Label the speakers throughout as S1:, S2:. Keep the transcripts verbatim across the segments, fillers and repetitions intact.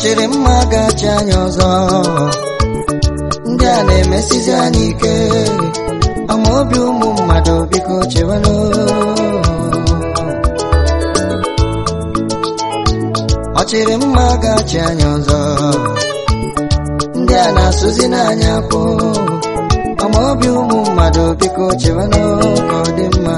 S1: ọchịrị mma gachi anyị ọzọ ndị a na-emesizi anyị ike ama obi ụmụ mmadụ biko chewenụ ọchịrị mma gachi anyị ọzọ ndị a na-asụzi n'anya kwụ ama obi ụmụ mmadụ biko chewenụ ka ọ dị mma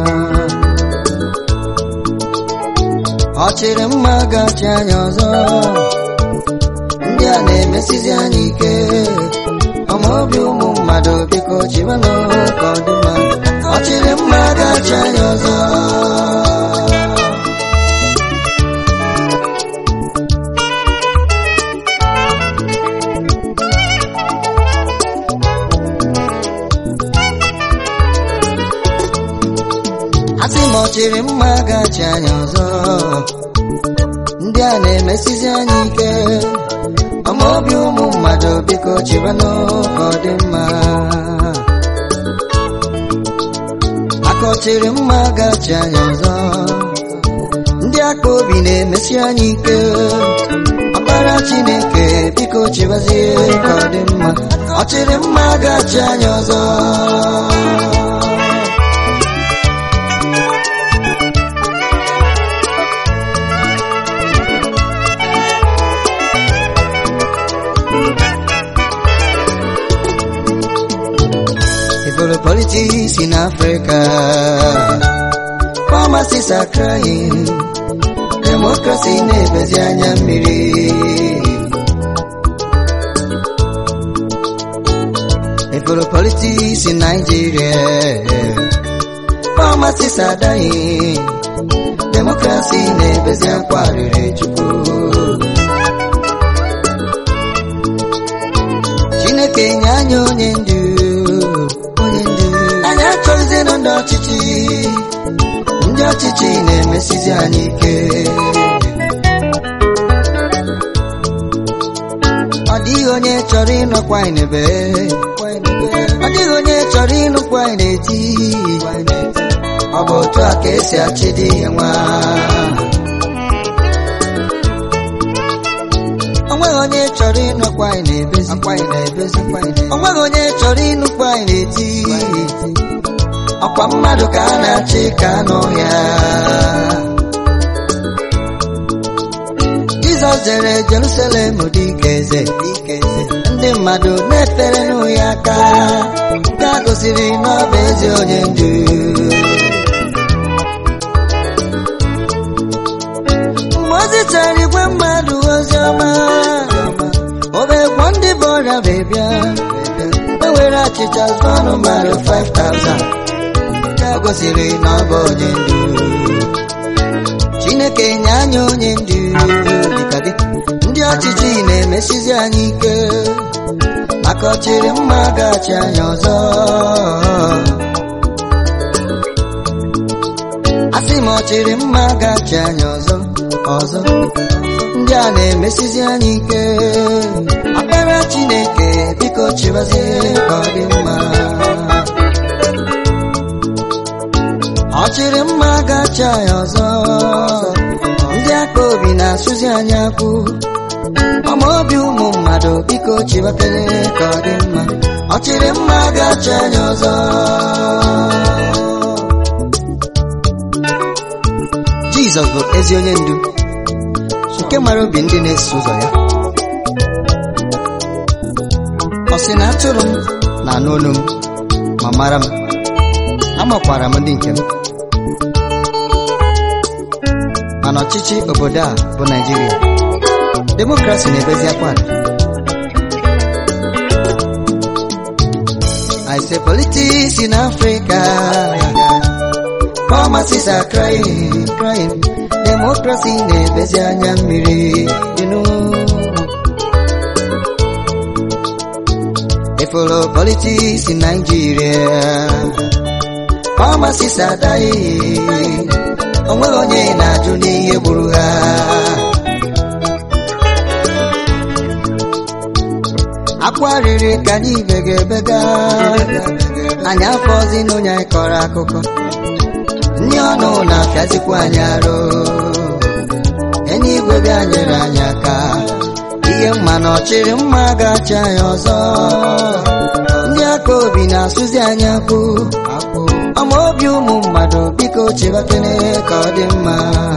S1: ọchịrị mma gachi anyị ọzọ ndị a na-emesizi anyị ike ọma obi ụmụ mmadụ biko chewenụ ka ọ dị mma ọchịrị mma gachi anyị ọzọ asị m ọchịrị mma gachi anyị ọzọ ndị a na-emesizi anyị ike ọma obi ụmụ mmadụ biko chewenụ ka ọ dị mma aka ọchịrị mma gachi anyị ọzọ ndị aka obi na-emesi anyị ike ọkpara Chineke biko chewezie ka ọ dị mma ọchịrị mma gachi anyị ọzọ For the politics in Africa, pharmacists are crying, democracy neighbors yanya miri. For the politics in Nigeria, pharmacists are dying, democracy neighbors yankwari chuku. Chineke nyanyo nyendu. Anyị achọghịzi na ndị ọchịchị ndị ọchịchị na-emesizi anyị ike ọ dịghị onye chọrọ ịnọkwa anyị n'ebe ọ dịghị onye chọrọ ịnụkwa anyị n'eti ọ bụ otu a ka esi achị dị nwa onweghị onye chọrọ ịnọkwa anyị na-ebezi onweghị onye chọrọ ịnụkwa anyị n'eti ọkwa mmadụ ka a na-achị ka anụ ya Jizọs jere Jerusalem dịka eze ndị mmadụ na-efere nụ ya aka nke a gosiri na ọ bụ ezi onye ndu mgbe o zitere igwe mmadụ ozi ọma obegwo ndị bụ ọrịa bịa ewere achịcha zụọ ọnụ mmadụ five thousand o gosiri na ọ bụ onye ndu Chineke nye anyị onye ndu dịka gị ndị ọchịchị na-emesizi anyị ike maka ọchịrị mma gachi anyị ọzọ asị m ọchịrị mma gachi anyị ọzọ ọzọ ndị a na-emesizi anyị ike akpara Chineke biko chewezie ka ọ dị mma ọchịrị mma gachi anyị ọzọ ndị aka obi na-asụzi anyị akwụ ọma obi ụmụ mmadụ biko chebekere ka ọ dị mma ọchịrị mma gachi anyị ọzọ Jizọs bụ ezi onye ndu nke mara obi ndị na-eso ụzọ ya ọ sị na atụrụ m na-anụ olu m ma mara m amakwara m ndị nke m mana ọchịchị obodo a bụ Naịjirịa demokrasi na-ebezi akwa I say politics in Africa pharmacists are crying crying democracy na-ebezi anya mmiri you know follow politics in Nigeria pharmacists are dying onweghị onye na-ajụ n'ihe gburu ha akwa riri ka anyị bega ebega anyị afọzi n'onye anyị kọrọ akụkọ ndị ọnụ na-afịazikwa anyị arụ enyi igwe bịa nyere anyị aka mma na ọchịrị mma ga-achị anyị ọzọ. Ndị aka obi na-asụzi anyị akpụ ọma obi ụmụ mmadụ biko chebakene ka ọ dị mma.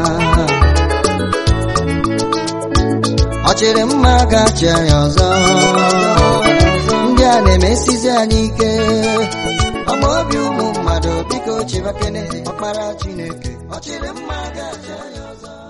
S1: Ọchịrị mma ga-achị anyị ọzọ. Ndị a na-emesizi anyị ike ọma obi ụmụ mmadụ biko chebakene ọkpara Chineke. Ọchịrị mma ga-achị anyị ọzọ.